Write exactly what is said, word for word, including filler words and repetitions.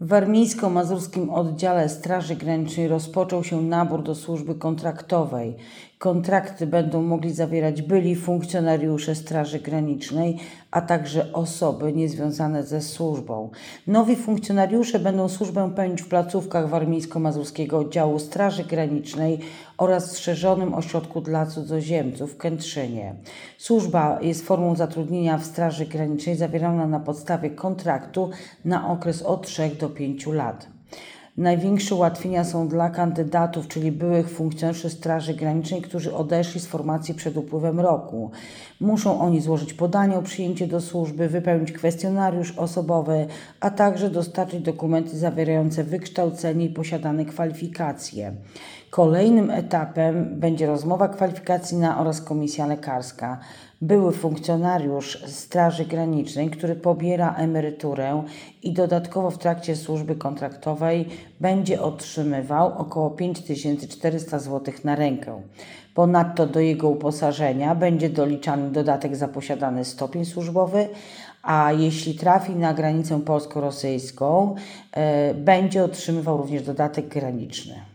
W warmińsko-mazurskim oddziale Straży Granicznej rozpoczął się nabór do służby kontraktowej. Kontrakty będą mogli zawierać byli funkcjonariusze Straży Granicznej, a także osoby niezwiązane ze służbą. Nowi funkcjonariusze będą służbę pełnić w placówkach Warmińsko-Mazurskiego Oddziału Straży Granicznej oraz w Strzeżonym Ośrodku dla Cudzoziemców w Kętrzynie. Służba jest formą zatrudnienia w Straży Granicznej zawierana na podstawie kontraktu na okres od trzech do pięciu lat. Największe ułatwienia są dla kandydatów, czyli byłych funkcjonariuszy Straży Granicznej, którzy odeszli z formacji przed upływem roku. Muszą oni złożyć podanie o przyjęcie do służby, wypełnić kwestionariusz osobowy, a także dostarczyć dokumenty zawierające wykształcenie i posiadane kwalifikacje. Kolejnym etapem będzie rozmowa kwalifikacyjna oraz komisja lekarska. Były funkcjonariusz Straży Granicznej, który pobiera emeryturę i dodatkowo w trakcie służby kontraktowej będzie otrzymywał około pięć tysięcy czterysta złotych na rękę. Ponadto do jego uposażenia będzie doliczany dodatek za posiadany stopień służbowy, a jeśli trafi na granicę polsko-rosyjską, e, będzie otrzymywał również dodatek graniczny.